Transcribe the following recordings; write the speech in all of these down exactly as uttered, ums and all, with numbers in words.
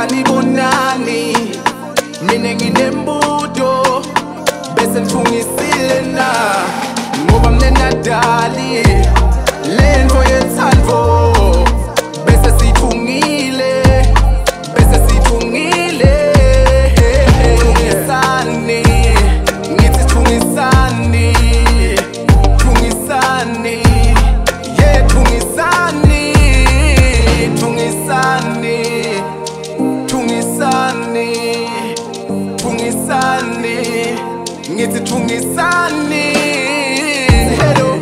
sanibonani mina nginembuto bese ngifungisile na ngoba mnenadali lento yethando bese sithungile bese sithungile thungisani ngithi thungisani thungisani yeah thungisani thungisani thungisani thungisani ngithi thungisani hello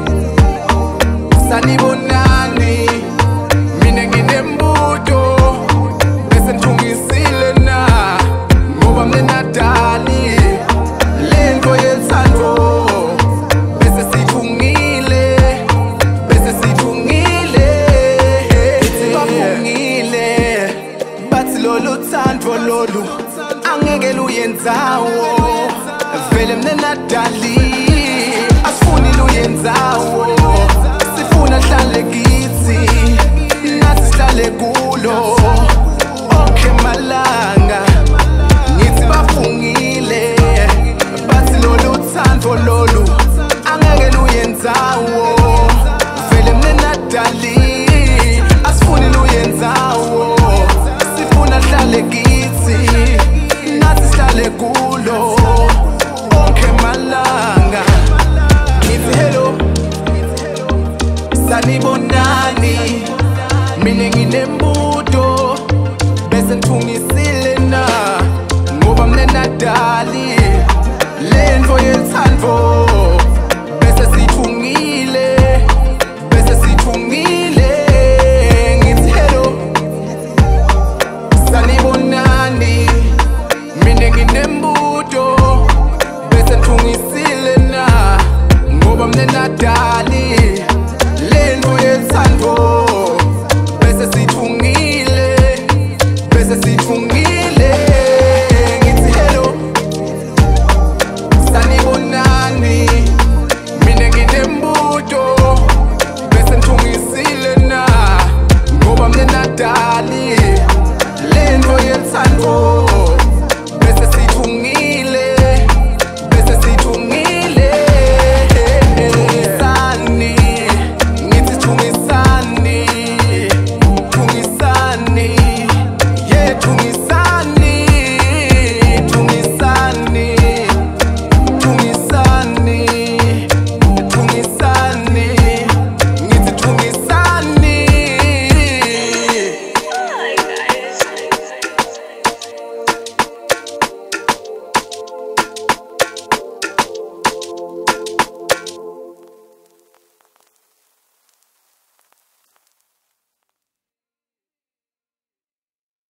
sanibonani mina nginembuto bese ngifungisile na ngoba mnenadali lento yethando bese sithungile bese sithungile sibafungile bathi lolu thando lolu angeke luyenzawo vele mnenadali asifuni luyenzawo sifuna hlale